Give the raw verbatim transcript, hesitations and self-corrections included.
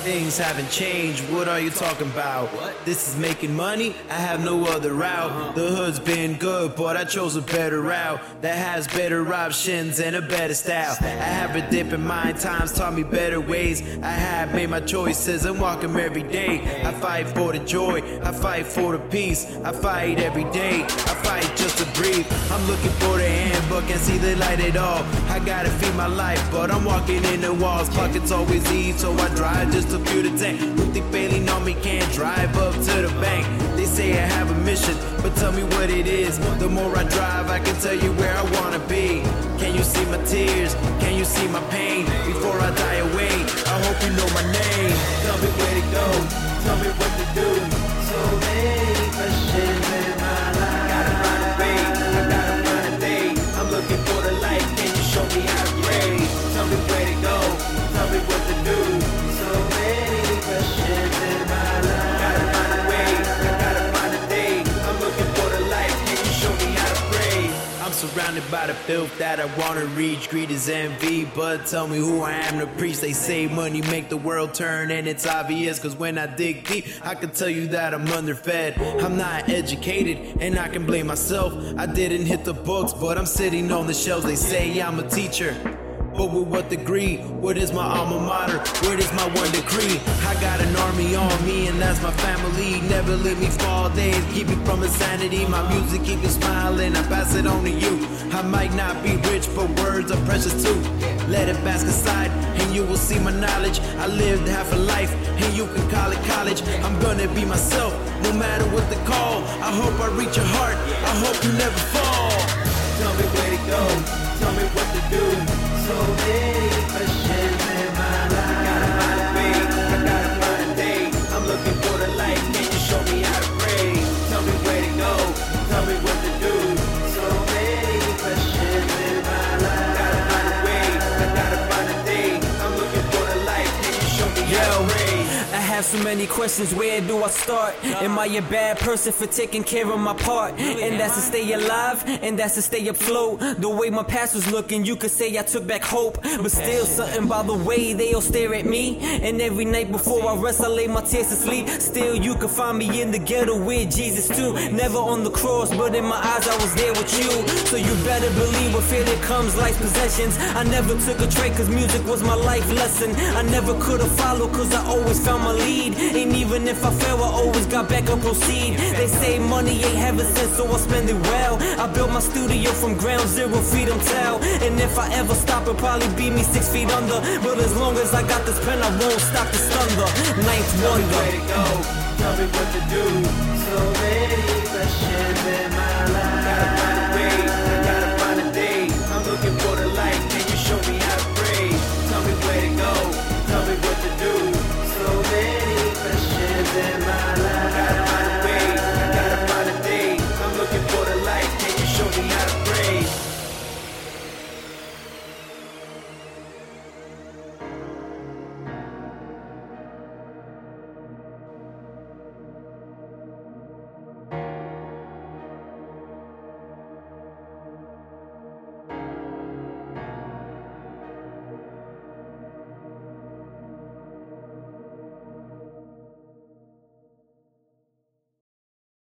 Things haven't changed, what are you talking about? This is making money, I have no other route. The hood's been good, but I chose a better route that has better options and a better style. I have a dip in mind, times taught me better ways. I have made my choices and walk them every day. I fight for the joy, I fight for the peace. I fight every day, I fight just to breathe. I'm looking for the handbook and see the light at all. I gotta feed my life, but I'm walking in the walls. Pockets always eat, so I drive just to fuel the tank. Who think failing on me can't drive up to the bank? They say I have a mission, but tell me what it is. The more I drive, I can tell you where I wanna be. Can you see my tears? Can you see my pain? Before I die away, I hope you know my name. Tell me where to go, tell me what to do. So many questions in my life. Gotta find a way, I gotta find a day. I'm looking for the light, can you show me how to pray? Tell me where to go, tell me what to do. So many questions in my life. Gotta find a way, I gotta find a day. I'm looking for the light, can you show me how to pray? I'm surrounded by the filth that I wanna reach. Greed is envy, but tell me who I am to preach. They say money make the world turn, and it's obvious, cause when I dig deep, I can tell you that I'm underfed. I'm not educated, and I can blame myself. I didn't hit the books, but I'm sitting on the shelves. They say I'm a teacher, but with what degree? What is my alma mater? What is my one decree? I got an army on me and that's my family. Never let me fall days, keep me from insanity. My music keep me smiling, I pass it on to you. I might not be rich, but words are precious too. Let it bask aside and you will see my knowledge. I lived half a life and you can call it college. I'm gonna be myself, no matter what the call. I hope I reach your heart, I hope you never fall. Tell me where to go, tell me what to do. So many questions in my life. Gotta find a way, I gotta find a day. I'm looking for the light, can you show me how to pray? Tell me where to go, tell me what to do. So many questions in my life. Gotta find a way, I gotta find a day. I'm looking for the light, can you show me how to pray? I have so many questions, where do I start? Am I a bad person for taking care of my part? And that's to stay alive, and that's to stay afloat. The way my past was looking, you could say I took back hope. But still something by the way they all stare at me. And every night before I rest, I lay my tears to sleep. Still you can find me in the ghetto with Jesus too. Never on the cross, but in my eyes I was there with you. So you better believe with fear that comes life's possessions. I never took a trade cause music was my life lesson. I never could have followed cause I always found my lead. And even if I fail, I always got back up, proceed. They say money ain't heaven sent, so I spend it well. I built my studio from ground zero, freedom tell. And if I ever stop, it'll probably be me six feet under. But as long as I got this pen, I won't stop this thunder. Ninth wonder. Tell me where to go, tell me what to do. So many questions in my life.